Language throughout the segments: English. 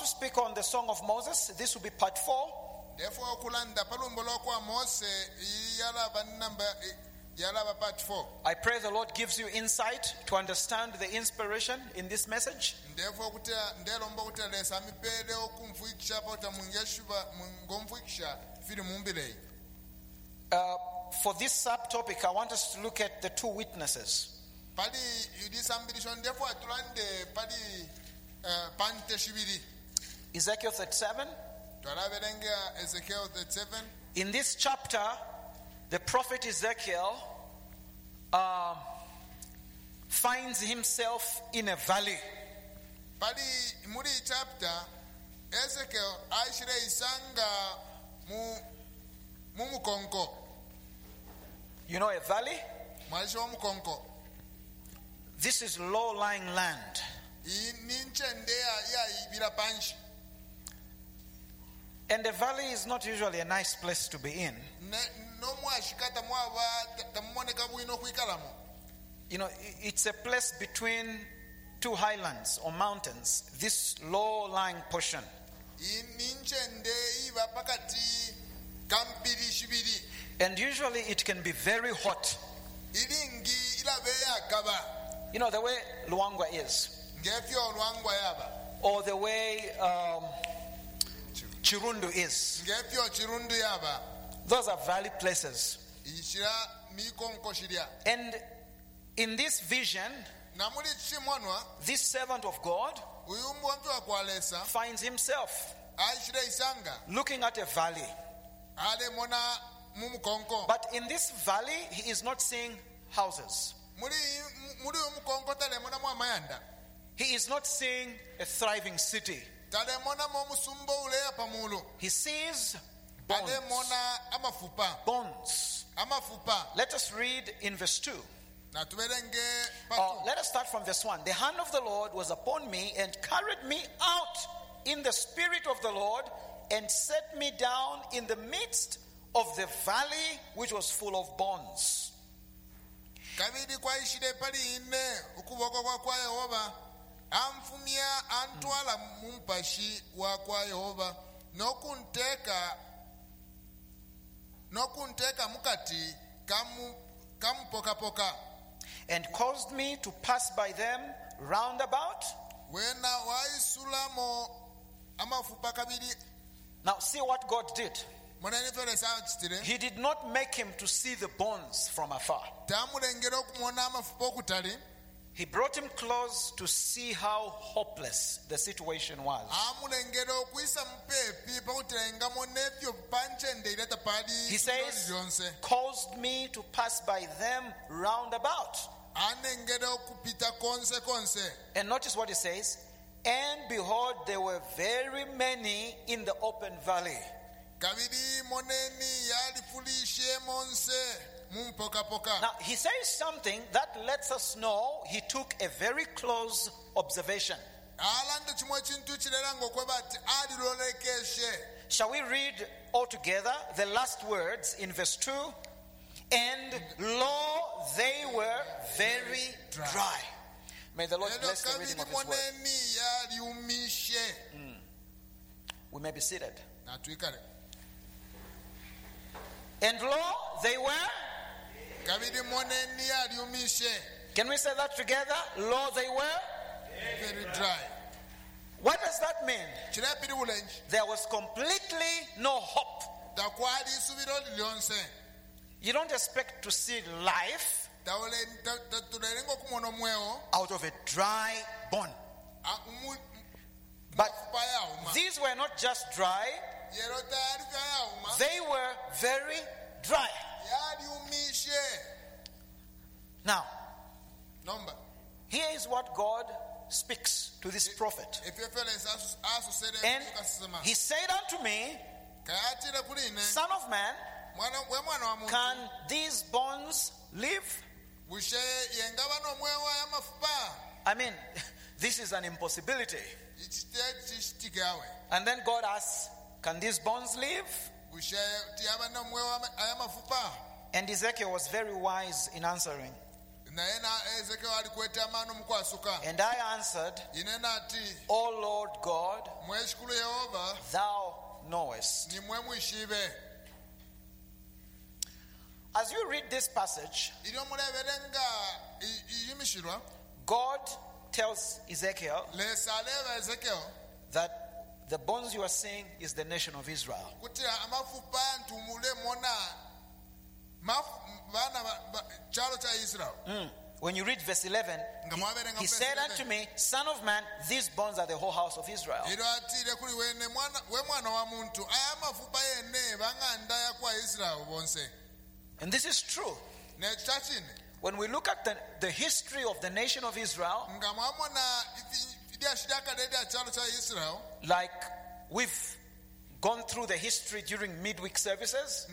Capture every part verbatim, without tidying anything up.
to speak on the Song of Moses. This will be part four. Therefore, kulanda palumbolo kwa Mose yalaba number yalaba part four. I pray the Lord gives you insight to understand the inspiration in this message. Therefore, kuta ndelomba kutale samipele okumfuikisha pota mungeshuba mungomfuikisha fili mumbile. Uh, for this subtopic, I want us to look at the two witnesses. Pali this ambition therefore tulande pali pante shibiri. Ezekiel thirty-seven. Ezekiel thirty-seven. In this chapter, the prophet Ezekiel uh, finds himself in a valley. Pali muri chapter Ezekiel aishire isanga mu mumukonko. You know a valley? Mwaisho mukonko. This is low-lying land. And a valley is not usually a nice place to be in. You know, it's a place between two highlands or mountains, this low-lying portion. And usually it can be very hot. You know, the way Luangwa is. Or the way um, Chirundu is. Those are valley places. And in this vision, this servant of God finds himself looking at a valley. But in this valley, he is not seeing houses. He is not seeing a thriving city. He sees bones. Bones. Let us read in verse two. Uh, let us start from verse one. The hand of the Lord was upon me and carried me out in the spirit of the Lord and set me down in the midst of the valley which was full of bones. Kabidi kwa ishide pali ine ukuboko kwa kwa Yehova amfumia antwala mumpashi wa kwa Yehova nokunteka nokunteka mukati kamu kampoka poka and caused me to pass by them round about. Wena waisulamo amafupa kabidi. Now see what God did. He did not make him to see the bones from afar. He brought him close to see how hopeless the situation was. He says, caused me to pass by them round about. And notice what he says, and behold, there were very many in the open valley. Now he says something that lets us know he took a very close observation. Shall we read all together the last words in verse two? And lo, they were very dry. May the Lord bless the reading of his word. Mm. We may be seated. And lo, they were. Can we say that together? Lo, they were very dry. What does that mean? There was completely no hope. You don't expect to see life out of a dry bone. But these were not just dry, they were very dry. Now, here is what God speaks to this prophet. And he said unto me, Son of man, can these bones live? I mean, this is an impossibility. And then God asks, can these bones live? And Ezekiel was very wise in answering. And I answered, O Lord God, thou knowest. As you read this passage, God tells Ezekiel that the bones you are seeing is the nation of Israel. Mm. When you read verse eleven, he, he said unto me, Son of man, these bones are the whole house of Israel. And this is true. When we look at the, the history of the nation of Israel, like we've gone through the history during midweek services,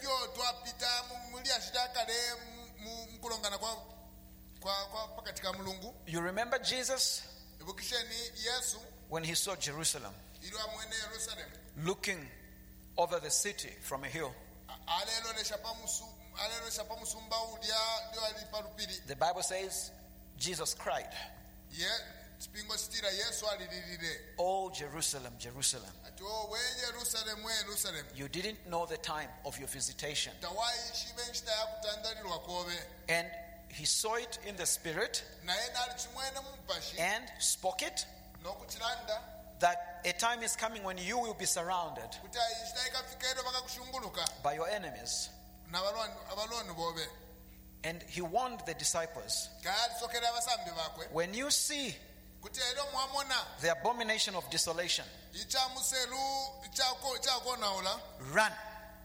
you remember Jesus when he saw Jerusalem looking over the city from a hill. The Bible says Jesus cried, Oh Jerusalem, Jerusalem, you didn't know the time of your visitation. And he saw it in the spirit and spoke it, that a time is coming when you will be surrounded by your enemies. And he warned the disciples, when you see the abomination of desolation, run,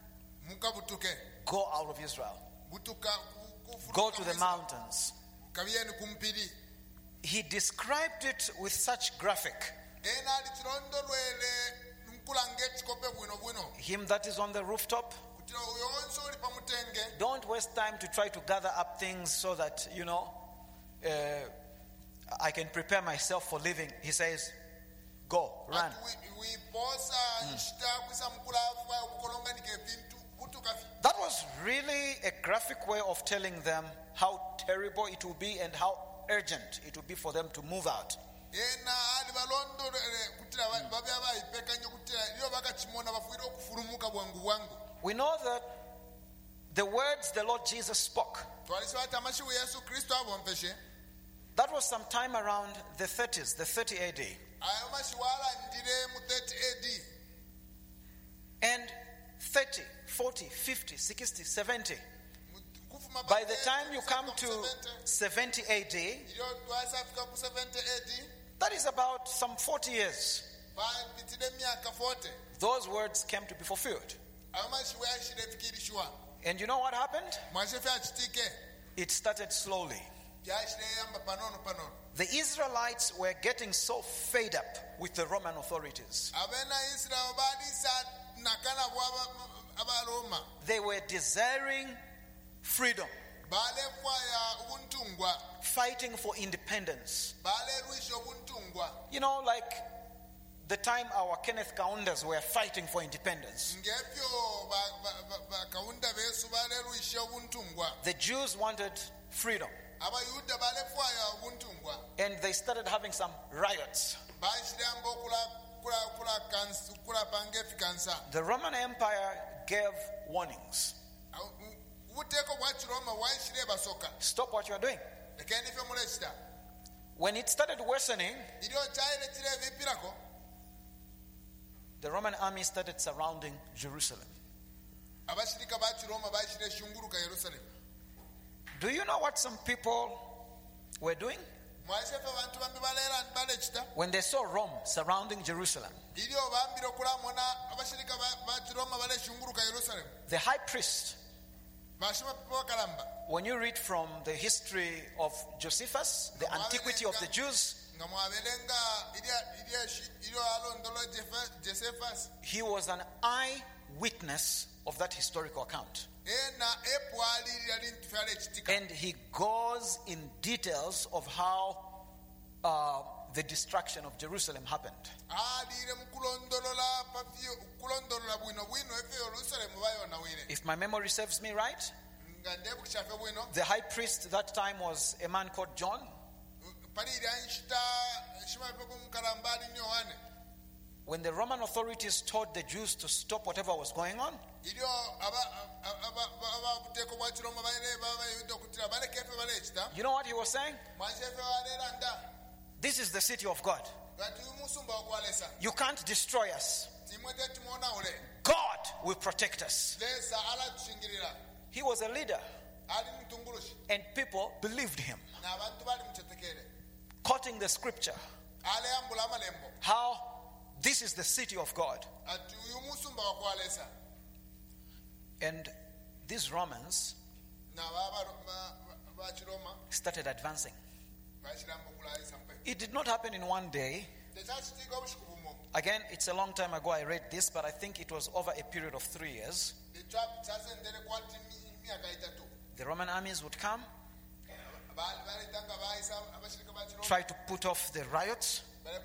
go out of Israel, go to the mountains. He described it with such graphic. Him that is on the rooftop, don't waste time to try to gather up things so that, you know, uh, I can prepare myself for living. He says, go, run. Mm. That was really a graphic way of telling them how terrible it will be and how urgent it will be for them to move out. We know that the words the Lord Jesus spoke, that was sometime around the thirties, the thirty A D. And thirty, forty, fifty, sixty, seventy. By the time you come to seventy A D, that is about some forty years. Those words came to be fulfilled. And you know what happened? It started slowly. The Israelites were getting so fed up with the Roman authorities. They were desiring freedom, fighting for independence. You know, like the time our Kenneth Kaundas were fighting for independence. The Jews wanted freedom. And they started having some riots. The Roman Empire gave warnings. Stop what you are doing. When it started worsening, the Roman army started surrounding Jerusalem. Do you know what some people were doing? When they saw Rome surrounding Jerusalem, the high priest, when you read from the history of Josephus, the antiquity of the Jews, he was an eyewitness of that historical account. And he goes in details of how uh, the destruction of Jerusalem happened. If my memory serves me right, The high priest that time was a man called John. When the Roman authorities told the Jews to stop whatever was going on, you know what he was saying? This is the city of God. You can't destroy us. God will protect us. He was a leader, and people believed him, quoting the scripture, how this is the city of God. And these Romans started advancing. It did not happen in one day. Again, it's a long time ago I read this, but I think it was over a period of three years. The Roman armies would come, try to put off the riots,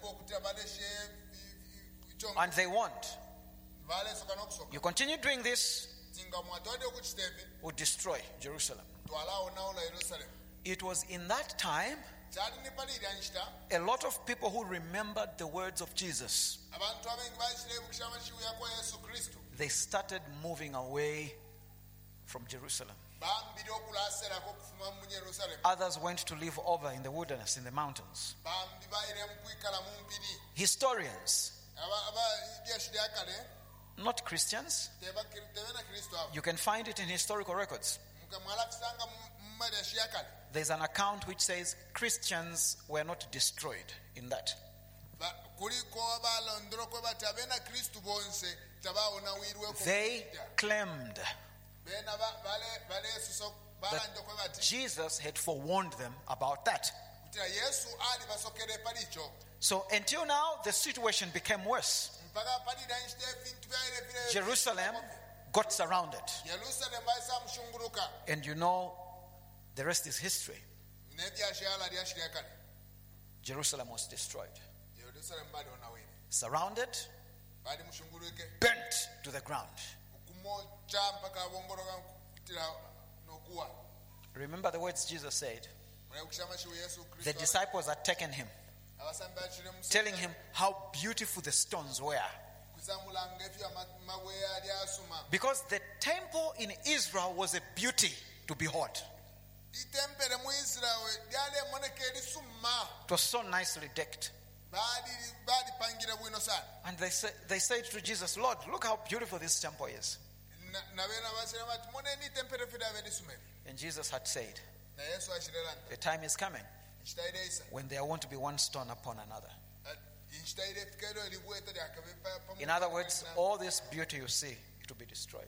and they won't. You continue doing this, would destroy Jerusalem. It was in that time a lot of people who remembered the words of Jesus, they started moving away from Jerusalem. Others went to live over in the wilderness, in the mountains. Historians, not Christians, you can find it in historical records. There's an account which says Christians were not destroyed in that. They claimed that Jesus had forewarned them about that. So until now, the situation became worse. Jerusalem got surrounded. And you know, the rest is history. Jerusalem was destroyed. Surrounded, burnt to the ground. Remember the words Jesus said. The disciples had taken him, telling him how beautiful the stones were. Because the temple in Israel was a beauty to behold. It was so nicely decked. And they, say, they said to Jesus, Lord, look how beautiful this temple is. And Jesus had said, the time is coming when there won't be one stone upon another. In other words, all this beauty you see, it will be destroyed.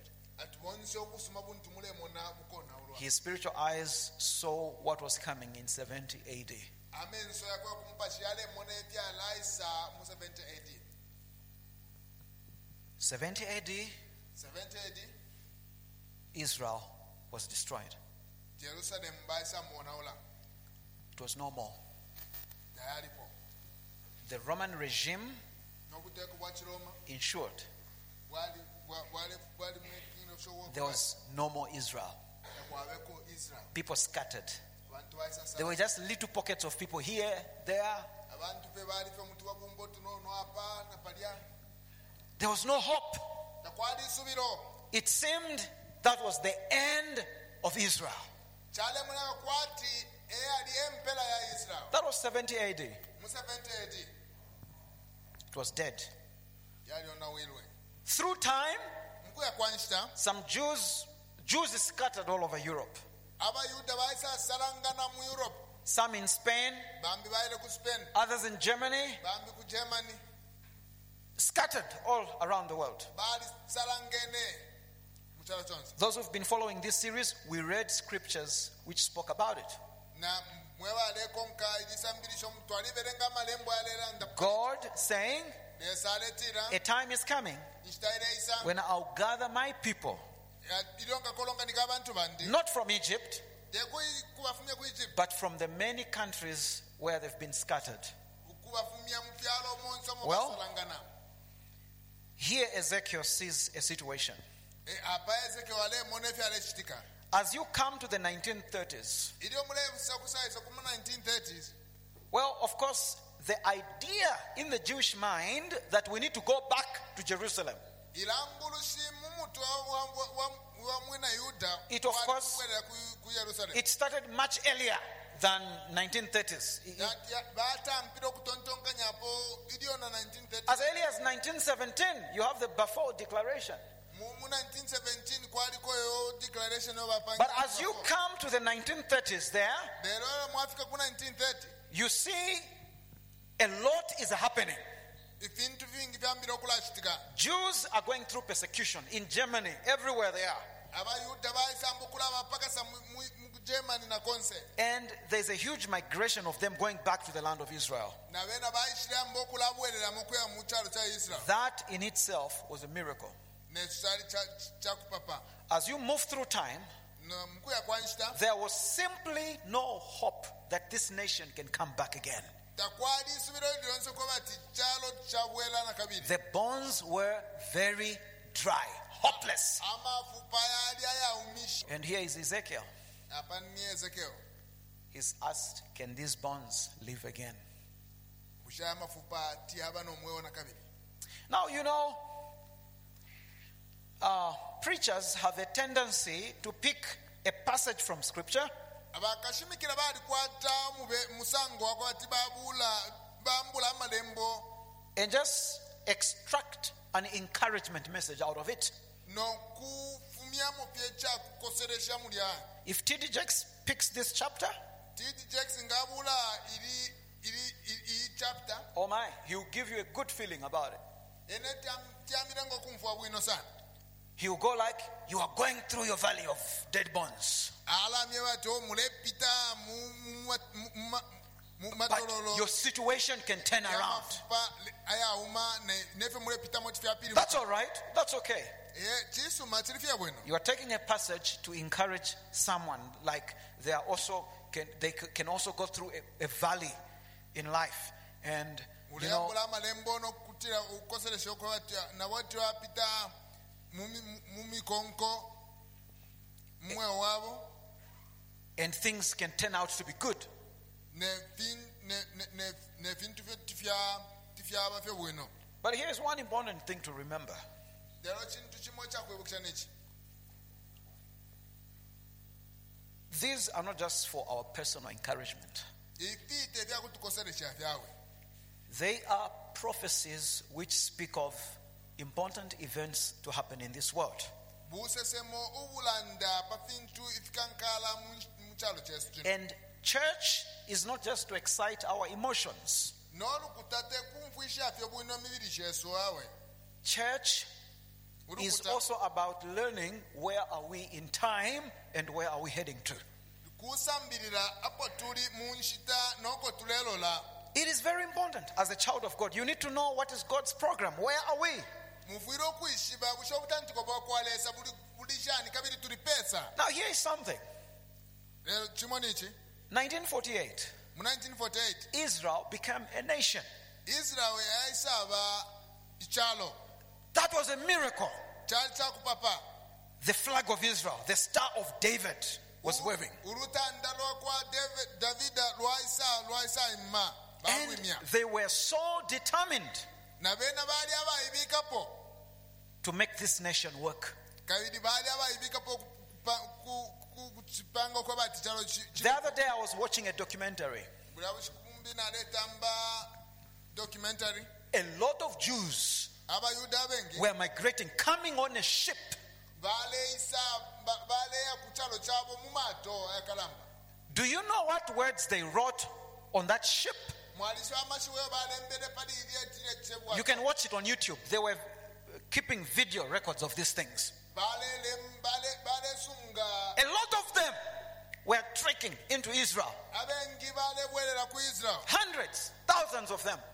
His spiritual eyes saw what was coming in seventy A D. seventy A D, Israel was destroyed. It was no more. The Roman regime, in short, there was no more Israel. People scattered. There were just little pockets of people here, there. There was no hope. It seemed that was the end of Israel. That was seventy A D. It was dead. Through time, some Jews, Jews scattered all over Europe. Some in Spain, others in Germany, scattered all around the world. Those who've been following this series, we read scriptures which spoke about it. God saying, a time is coming when I'll gather my people, not from Egypt, but from the many countries where they've been scattered. Well, here Ezekiel sees a situation. As you come to the nineteen thirties, nineteen thirties, well, of course, the idea in the Jewish mind that we need to go back to Jerusalem, it of course, it started much earlier than nineteen thirties. As early as nineteen seventeen, you have the Balfour Declaration. But as you come to the nineteen thirties there, you see a lot is happening. Jews are going through persecution in Germany, everywhere they are. And there's a huge migration of them going back to the land of Israel. That in itself was a miracle. As you move through time, there was simply no hope that this nation can come back again. The bones were very dry, hopeless. And here is Ezekiel. He's asked, can these bones live again? Now, you know, uh, preachers have a tendency to pick a passage from Scripture and just extract an encouragement message out of it. If T D Jakes picks this chapter, oh my, he'll give you a good feeling about it. He'll go like, you are going through your valley of dead bones. But your situation can turn around. That's all right. That's okay. You are taking a passage to encourage someone, like they are also can they can also go through a, a valley in life, and you know, and things can turn out to be good. But here's one important thing to remember. These are not just for our personal encouragement. They are prophecies which speak of important events to happen in this world. And church is not just to excite our emotions. Church is also about learning where are we in time and where are we heading to. It is very important as a child of God. You need to know what is God's program. Where are we? Now here is something. nineteen forty-eight. Israel became a nation. That was a miracle. The flag of Israel, the Star of David, was waving. And they were so determined to make this nation work. The other day I was watching a documentary. A lot of Jews were migrating, coming on a ship. Do you know what words they wrote on that ship? You can watch it on YouTube. They were keeping video records of these things. A lot of them were trekking into Israel. Hundreds, thousands of them.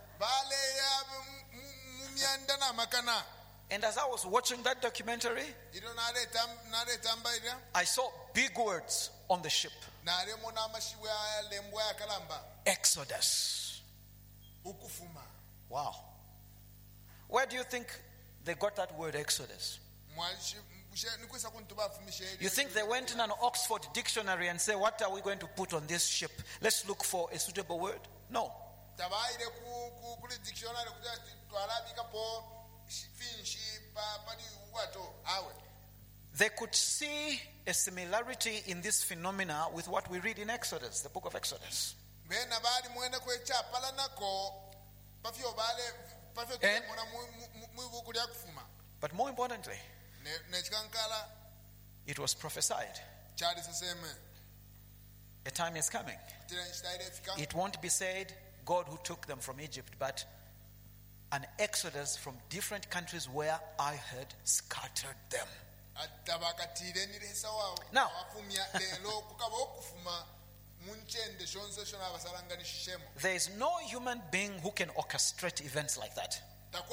And as I was watching that documentary, I saw big words on the ship. Exodus. Wow. Where do you think they got that word Exodus? You think they went in an Oxford dictionary and say, what are we going to put on this ship? Let's look for a suitable word. No. They could see a similarity in this phenomena with what we read in Exodus, the book of Exodus. And, but more importantly, it was prophesied. A time is coming. It won't be said, God who took them from Egypt, but an exodus from different countries where I had scattered them. Now, there is no human being who can orchestrate events like that.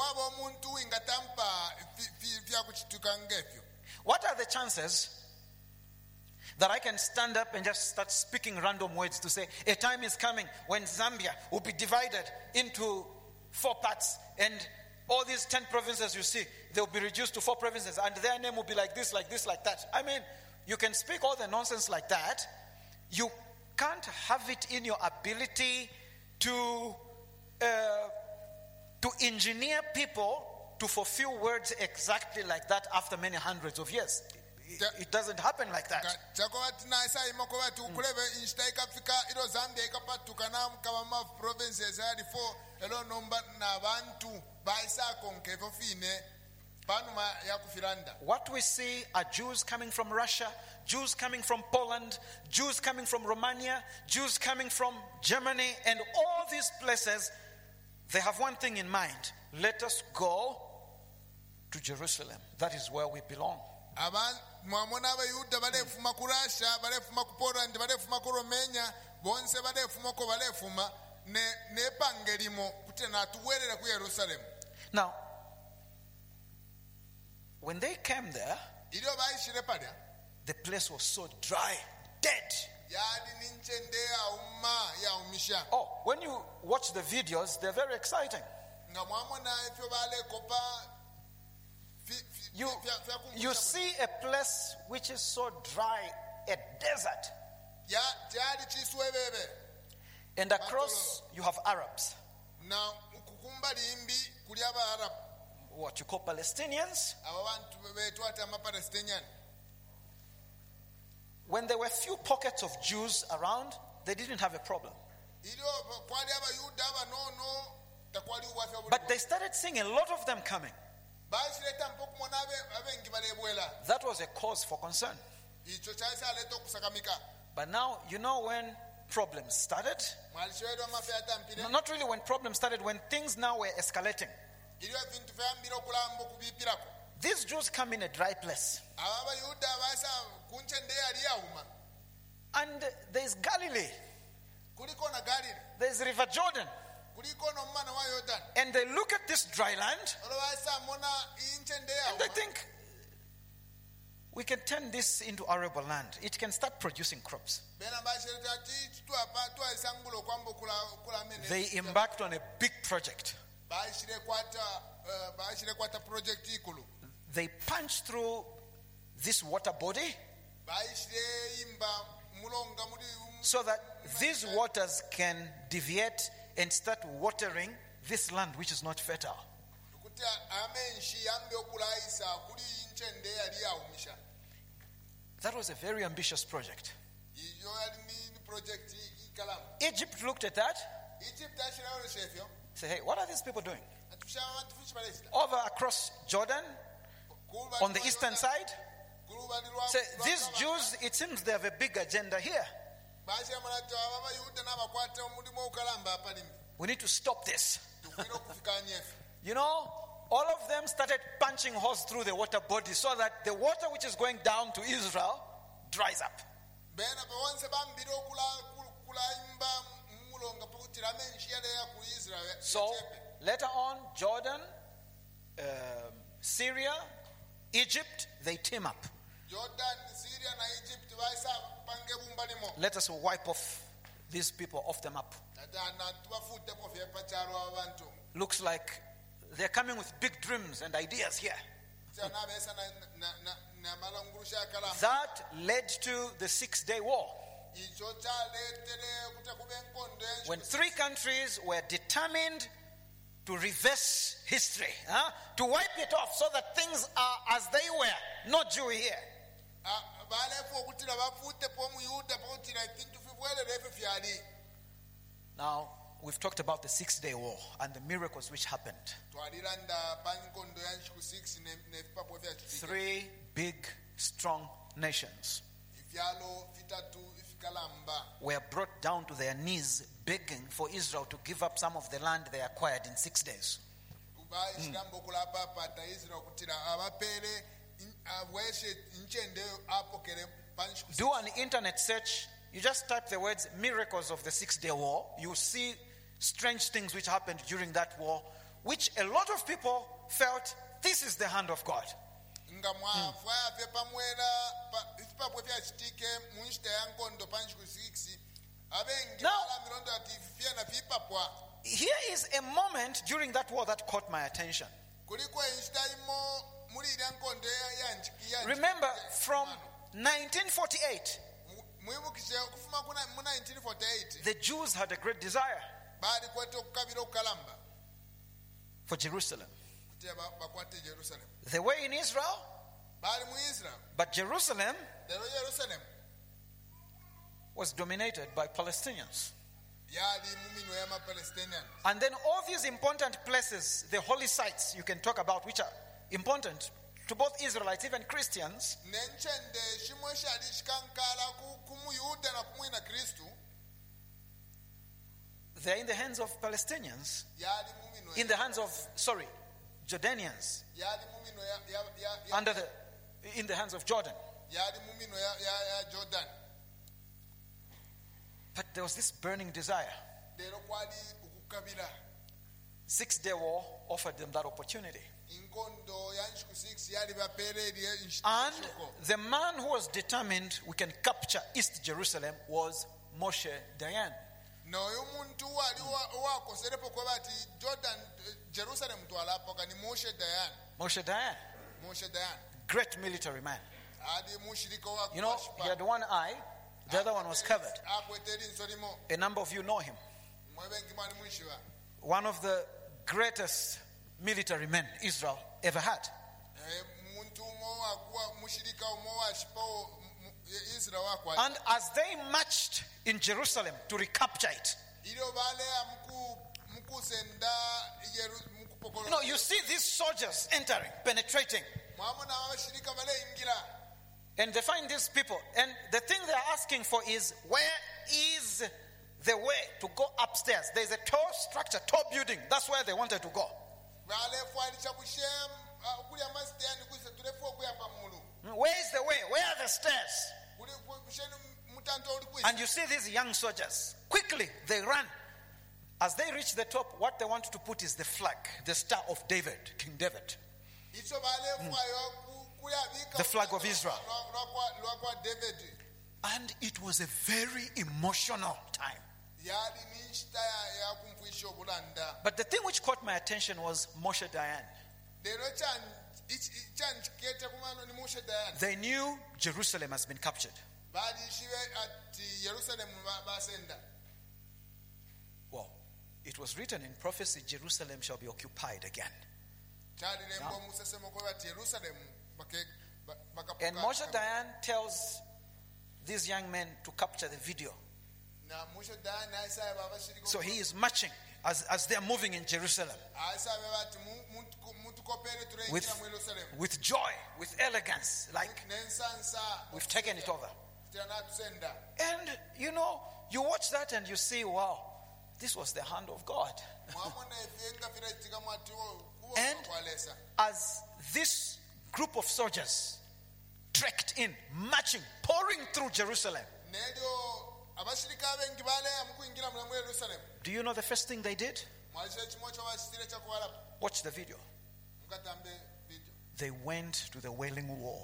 What are the chances that I can stand up and just start speaking random words to say, a time is coming when Zambia will be divided into four parts, and all these ten provinces you see, they'll be reduced to four provinces, and their name will be like this, like this, like that. I mean, you can speak all the nonsense like that. You can't have it in your ability to uh, to engineer people to fulfill words exactly like that after many hundreds of years. It, it doesn't happen like that. What we see are Jews coming from Russia, Jews coming from Poland, Jews coming from Romania, Jews coming from Germany, and all these places, they have one thing in mind. Let us go to Jerusalem. That is where we belong. mwamona abayuda balefuma ku Russia, balefuma ku Poland, balefuma ku Romania, bonse balefuma ko balefuma ne nepangelimo kutena tuwerera ku Jerusalem. Now, when they came there, the place was so dry, dead. Oh, when you watch the videos, they're very exciting. You, you see a place which is so dry, a desert. And across you have Arabs. What you call Palestinians. When there were few pockets of Jews around, they didn't have a problem. But they started seeing a lot of them coming. That was a cause for concern. But now, you know when problems started? Not really when problems started, when things now were escalating. These Jews come in a dry place. And there's Galilee. There's River Jordan. And they look at this dry land and they think, we can turn this into arable land. It can start producing crops. They embarked on a big project. They punched through this water body so that these waters can deviate and start watering this land which is not fertile. That was a very ambitious project. Egypt looked at that. Say, hey, what are these people doing? Over across Jordan, on the eastern side. Say, these Jews, it seems they have a big agenda here. We need to stop this. You know, all of them started punching holes through the water body so that the water which is going down to Israel dries up. So later on, Jordan, uh, Syria, Egypt, they team up. Let us wipe off these people off the map. Looks like they're coming with big dreams and ideas here. That led to the Six-Day War. When three countries were determined to reverse history, huh? to wipe it off so that things are as they were, no Jew here. Now, we've talked about the Six-Day War and the miracles which happened. Three big, strong nations were brought down to their knees begging for Israel to give up some of the land they acquired in six days. Mm. Do an internet search. You just type the words miracles of the Six-Day War. You see strange things which happened during that war, which a lot of people felt this is the hand of God. Mm. Now, here is a moment during that war that caught my attention. Remember, from nineteen forty-eight, the Jews had a great desire for Jerusalem. They were in Israel, but Jerusalem was dominated by Palestinians. And then all these important places, the holy sites you can talk about, which are important to both Israelites, even Christians, they're in the hands of Palestinians, in the hands of, sorry, Jordanians, under the, in the hands of Jordan. But there was this burning desire. Six-Day War offered them that opportunity. And the man who was determined we can capture East Jerusalem was Moshe Dayan. Moshe Dayan. Great military man. You know, he had one eye, the other one was covered. A number of you know him. One of the greatest military men Israel ever had. And as they marched in Jerusalem to recapture it, you know, you see these soldiers entering, penetrating. And they find these people. And the thing they're asking for is, where is the way to go upstairs? There's a tall structure, tall building. That's where they wanted to go. Where is the way? Where are the stairs? And you see these young soldiers. Quickly, they run. As they reach the top, what they want to put is the flag, the Star of David, King David. Mm. The flag of Israel. And it was a very emotional time. But the thing which caught my attention was Moshe Dayan. They knew Jerusalem has been captured. Well, it was written in prophecy, Jerusalem shall be occupied again. Yeah. And Moshe Dayan tells these young men to capture the video. So he is marching as, as they are moving in Jerusalem with, with joy, with elegance, like we've taken it over. And you know, you watch that and you see, wow, this was the hand of God. And as this group of soldiers trekked in, marching, pouring through Jerusalem, do you know the first thing they did? Watch the video. They went to the Wailing Wall.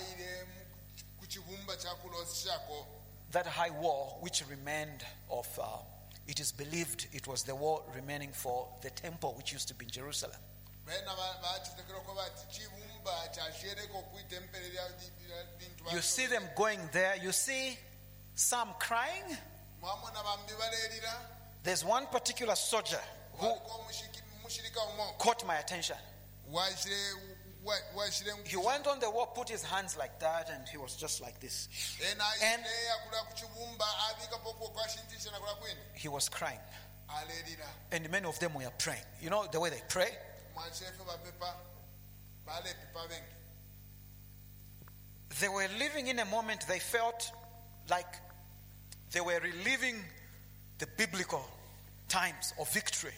That high wall which remained of, uh, it is believed it was the wall remaining for the temple which used to be in Jerusalem. You see them going there. You see some crying. There's one particular soldier who caught my attention. He went on the wall, put his hands like that, and he was just like this. And he was crying. And many of them were praying. You know the way they pray? They were living in a moment they felt like they were reliving the biblical times of victory.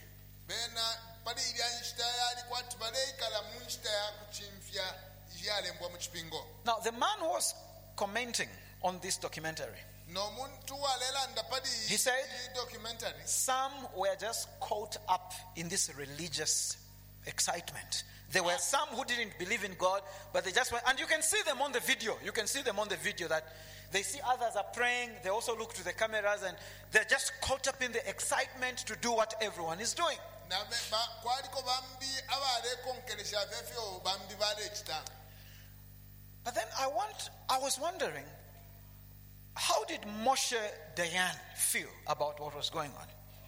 Now, the man who was commenting on this documentary, he said some were just caught up in this religious excitement. There were some who didn't believe in God, but they just went, and you can see them on the video. You can see them on the video that they see others are praying. They also look to the cameras, and they're just caught up in the excitement to do what everyone is doing. But then I want, I was wondering, how did Moshe Dayan feel about what was going on?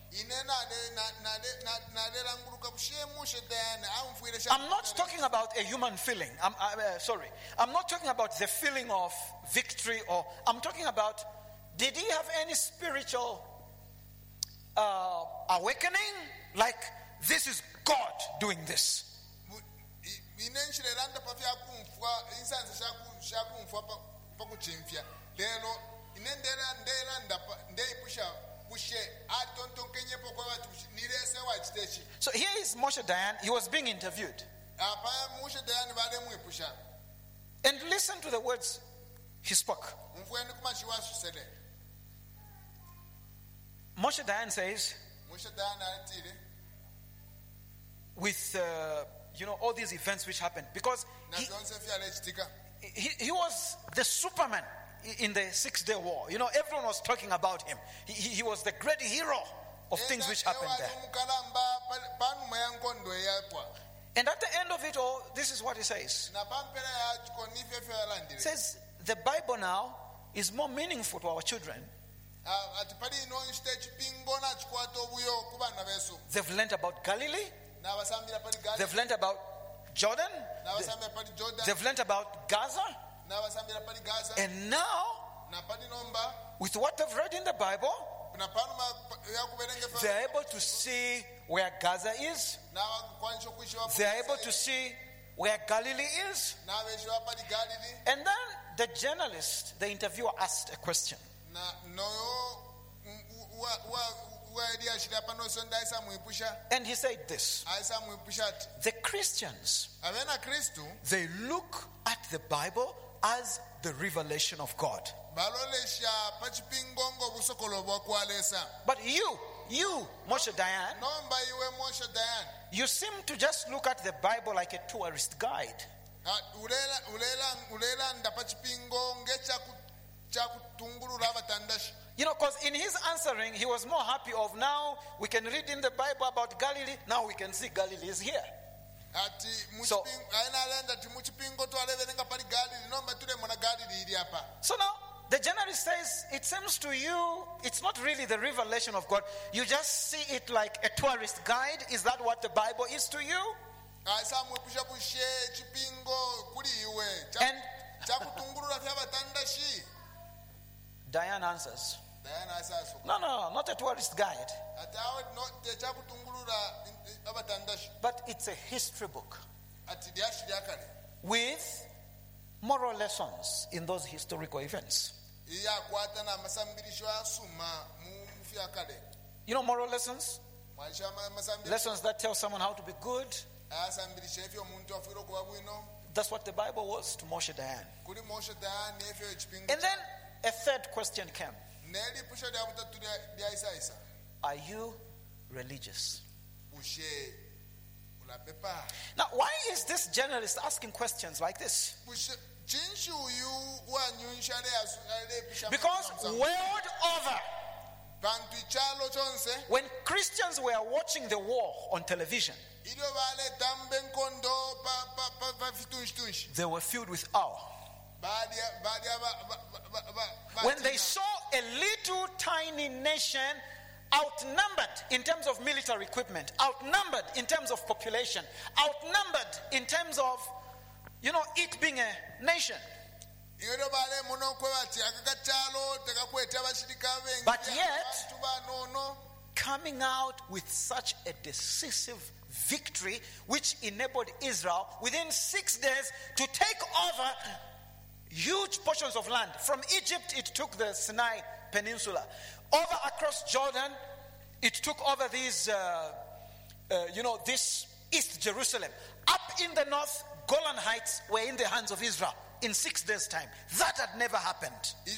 I'm not talking about a human feeling. I'm uh, sorry. I'm not talking about the feeling of victory, or I'm talking about, did he have any spiritual uh, awakening? Like, this is God doing this. So here is Moshe Dayan. He was being interviewed. And listen to the words he spoke. Moshe Dayan says, with uh, you know all these events which happened, because he, he, he was the Superman in the Six-Day War. You know, everyone was talking about him. He, he, he was the great hero of things which happened there. And at the end of it all, this is what he says. He says, the Bible now is more meaningful to our children. They've learned about Galilee. They've learned about Jordan. They've learned about Gaza. And now, with what they've read in the Bible, they're able to see where Gaza is. They're able to see where Galilee is. And then the journalist, the interviewer, asked a question. And he said this: the Christians, they look at the Bible as the revelation of God. But you, you, Moshe Dayan, you seem to just look at the Bible like a tourist guide. You know, because in his answering, he was more happy of, now we can read in the Bible about Galilee, now we can see Galilee is here. So, so now, the journalist says, it seems to you, it's not really the revelation of God. You just see it like a tourist guide. Is that what the Bible is to you? And Dayan answers, no, no, not a tourist guide. But it's a history book with moral lessons in those historical events. You know moral lessons? Lessons that tell someone how to be good. That's what the Bible was to Moshe Dayan. And then a third question came. Are you religious? Now, why is this journalist asking questions like this? Because world over, When Christians were watching the war on television, they were filled with awe. When they saw a little tiny nation outnumbered in terms of military equipment, outnumbered in terms of population, outnumbered in terms of, you know, it being a nation. But yet, coming out with such a decisive victory, which enabled Israel within six days to take over huge portions of land. From Egypt, it took the Sinai Peninsula. Over across Jordan, it took over these, uh, uh, you know, this East Jerusalem. Up in the north, Golan Heights were in the hands of Israel in six days' time. That had never happened.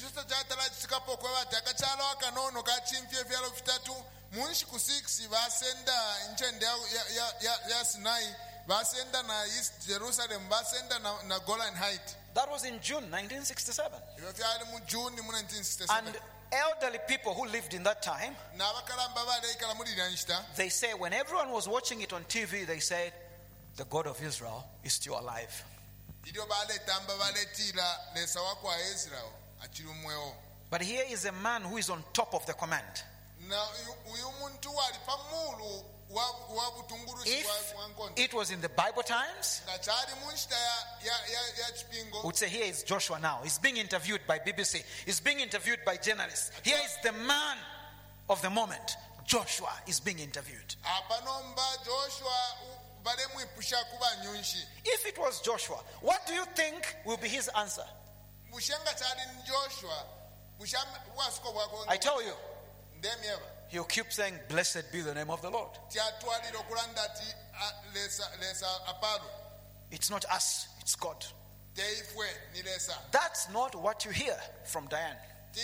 That was in June nineteen sixty-seven. And elderly people who lived in that time, they say when everyone was watching it on T V, they said, the God of Israel is still alive. But here is a man who is on top of the command. If it was in the Bible times, we would say here is Joshua now. He's being interviewed by B B C. He's being interviewed by journalists. Here is the man of the moment. Joshua is being interviewed. If it was Joshua, what do you think will be his answer? I tell you, he'll keep saying, blessed be the name of the Lord. It's not us, it's God. That's not what you hear from Diane.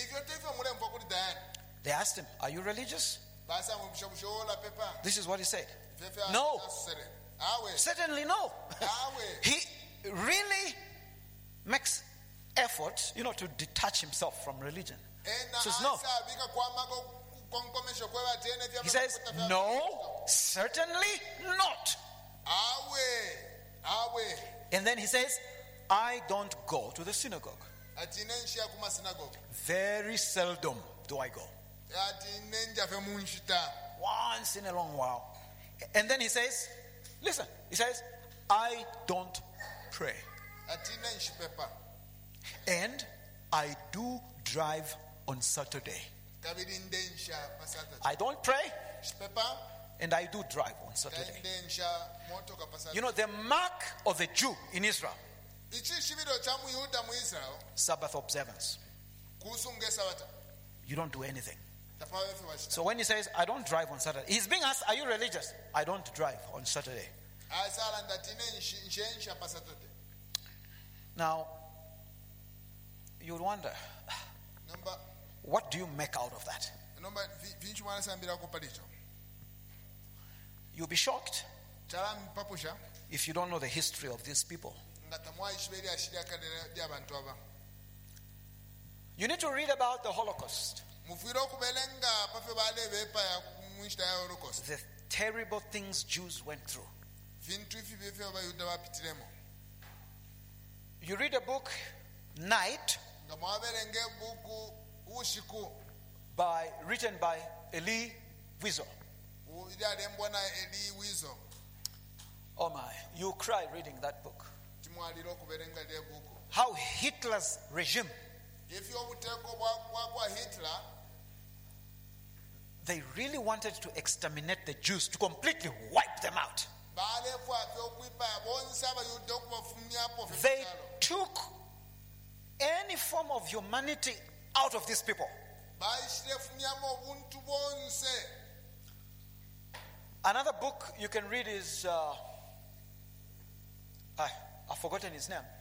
They asked him, are you religious? This is what he said. No. Certainly no. He really makes effort, you know, to detach himself from religion. He says no. He says, no, certainly not. And then he says, I don't go to the synagogue. Very seldom do I go. Once in a long while. And then he says, listen, he says, I don't pray. And I do drive on Saturday. I don't pray, and I do drive on Saturday. You know, the mark of a Jew in Israel, Sabbath observance. You don't do anything. So when he says, I don't drive on Saturday, he's being asked, are you religious? I don't drive on Saturday. Now, you would wonder, what do you make out of that? You'll be shocked if you don't know the history of these people. You need to read about the Holocaust. The terrible things Jews went through. You read a book, Night, by written by Elie Wiesel. Oh my, you cry reading that book. How Hitler's regime, they really wanted to exterminate the Jews, to completely wipe them out. They took any form of humanity out of these people. Another book you can read is, uh, I, I've forgotten his name.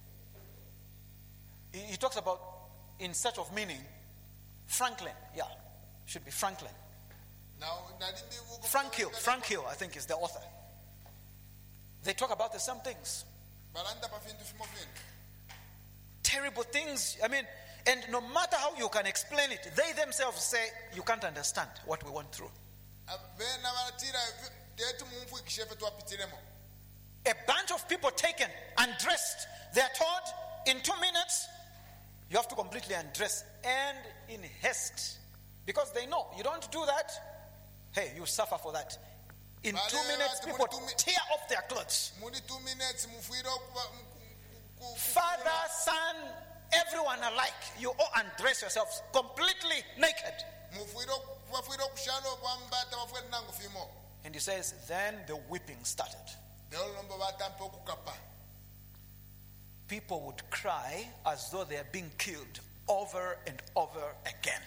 He, he talks about In Search of Meaning. Franklin, yeah, should be Franklin. Frank Hill, Frank Hill, I think is the author. They talk about the same things. Terrible things. I mean, And no matter how you can explain it, they themselves say, you can't understand what we went through. A bunch of people taken, undressed. They are told, in two minutes, you have to completely undress and in haste. Because they know, you don't do that, hey, you suffer for that. In two minutes, people tear off their clothes. Father, son, everyone alike, you all undress yourselves completely naked. And he says, then the whipping started. People would cry as though they are being killed over and over again.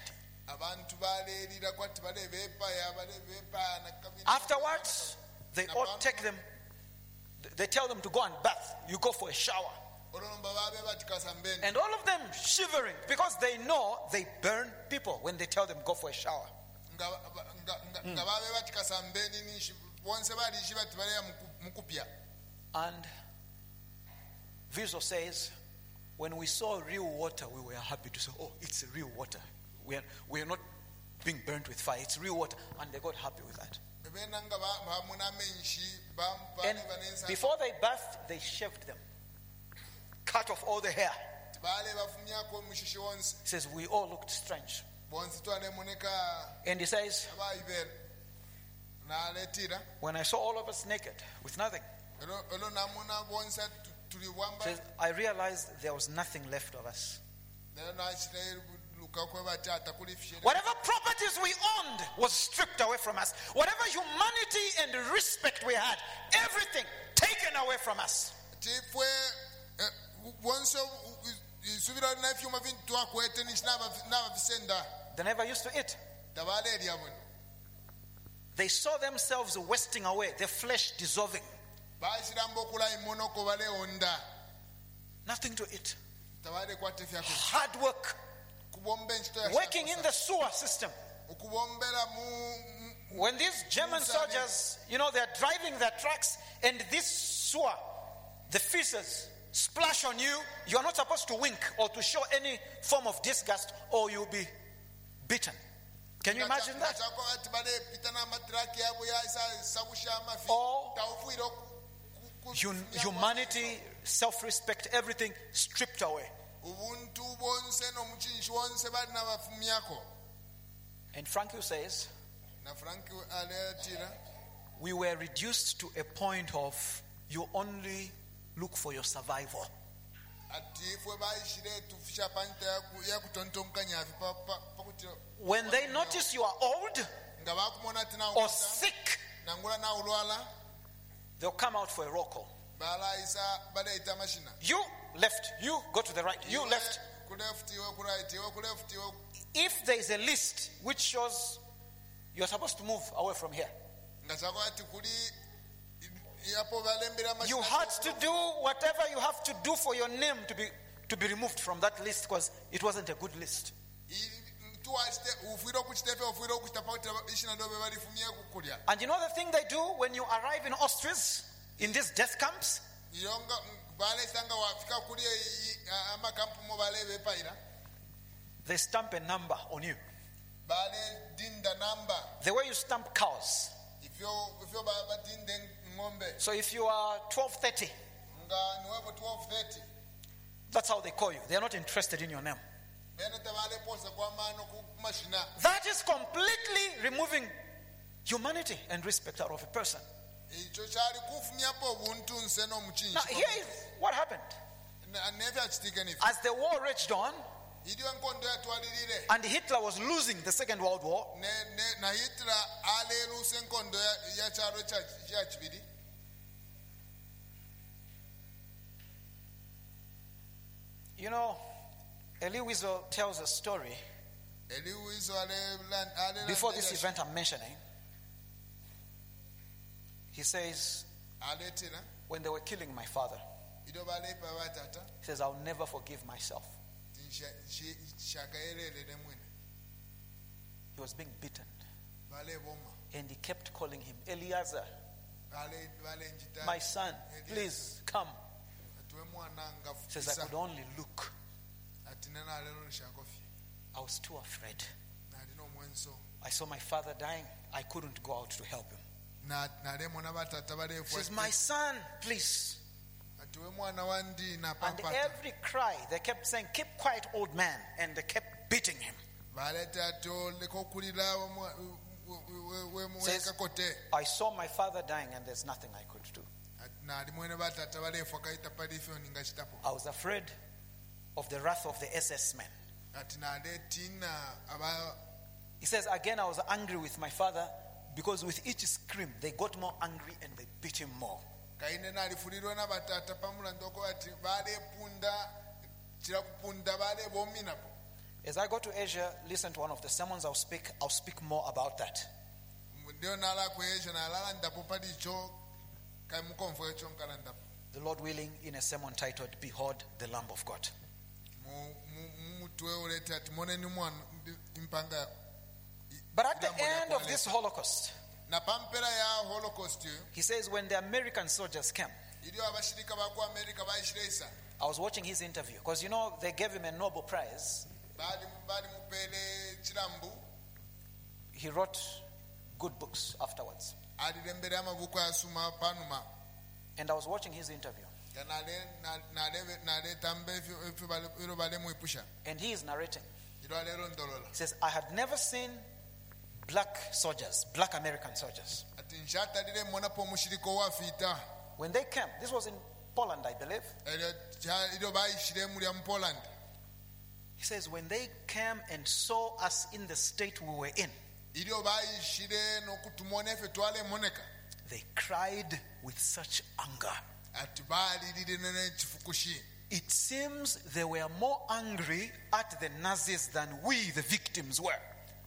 Afterwards, they all take them, they tell them to go and bath. You go for a shower. And all of them shivering because they know they burn people when they tell them go for a shower. Mm. And Viso says, when we saw real water, we were happy to say, oh, it's real water. We are, we are not being burnt with fire. It's real water. And they got happy with that. And before they bathed, they shaved them. Cut off all the hair. He says, we all looked strange. And he says, when I saw all of us naked with nothing, says, I realized there was nothing left of us. Whatever properties we owned was stripped away from us. Whatever humanity and respect we had, everything taken away from us. They never used to eat. They saw themselves wasting away, their flesh dissolving. Nothing to eat. Hard work. Working in the sewer system. When these German soldiers, you know, they're driving their trucks and this sewer, the feces, splash on you, you're not supposed to wink or to show any form of disgust or you'll be beaten. Can you imagine that? Or humanity, self-respect, everything stripped away. And Frankel says, we were reduced to a point of you only look for your survival. When they notice you are old or sick, they'll come out for a roll call. You left, you go to the right, you left. If there is a list which shows you're supposed to move away from here, you had to do whatever you have to do for your name to be to be removed from that list because it wasn't a good list. And you know the thing they do when you arrive in Auschwitz, in these death camps? They stamp a number on you. The way you stamp cows. So if you are twelve thirty, that's how they call you. They are not interested in your name. That is completely removing humanity and respect out of a person. Now here is what happened. As the war raged on, and Hitler was losing the Second World War, you know, Elie Wiesel tells a story before this event I'm mentioning. He says, when they were killing my father, he says, I'll never forgive myself. He was being beaten. And he kept calling him, Eliezer, my son, please come. He says, I could only look. I was too afraid. I saw my father dying. I couldn't go out to help him. He says, my son, please. And every cry, they kept saying, keep quiet, old man. And they kept beating him. Says, I saw my father dying and there's nothing I could do. I was afraid of the wrath of the S S men. He says, again, I was angry with my father because with each scream, they got more angry and they beat him more. As I go to Asia, listen to one of the sermons, I'll speak, I'll speak more about that. The Lord willing, in a sermon titled, Behold the Lamb of God. But at the end of this Holocaust, he says when the American soldiers came, I was watching his interview because you know they gave him a Nobel Prize. He wrote good books afterwards. And I was watching his interview. And he is narrating. He says, I had never seen black soldiers, black American soldiers. When they came, this was in Poland, I believe. He says, when they came and saw us in the state we were in, they cried with such anger. It seems they were more angry at the Nazis than we, the victims, were.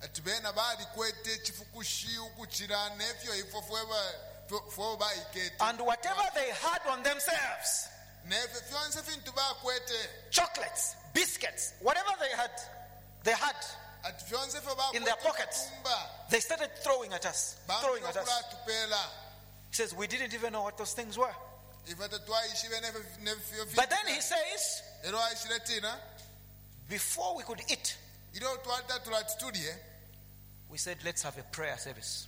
And whatever they had on themselves, chocolates, biscuits, whatever they had, they had in their pockets, they started throwing at us, throwing at us. He says, we didn't even know what those things were. But then he says, before we could eat, we said, let's have a prayer service.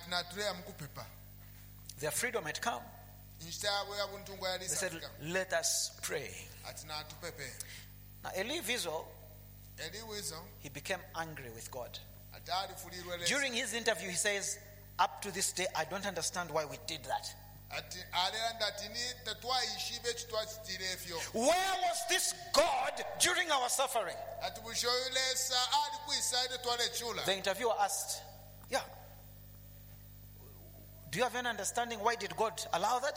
Their freedom had come. They said, let us pray. Now, Elie Wiesel, he became angry with God. During his interview, he says, up to this day, I don't understand why we did that. Where was this God during our suffering? The interviewer asked, yeah, do you have any understanding why did God allow that?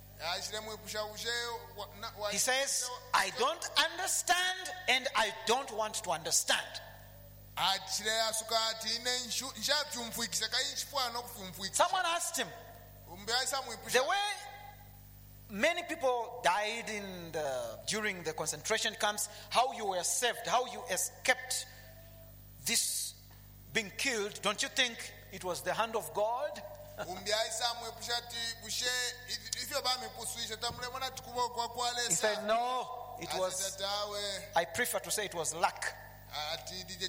He says, I don't understand and I don't want to understand. Someone asked him, the way many people died in the, during the concentration camps, how you were saved, how you escaped this being killed, don't you think it was the hand of God? He said, no, it was, I prefer to say it was luck.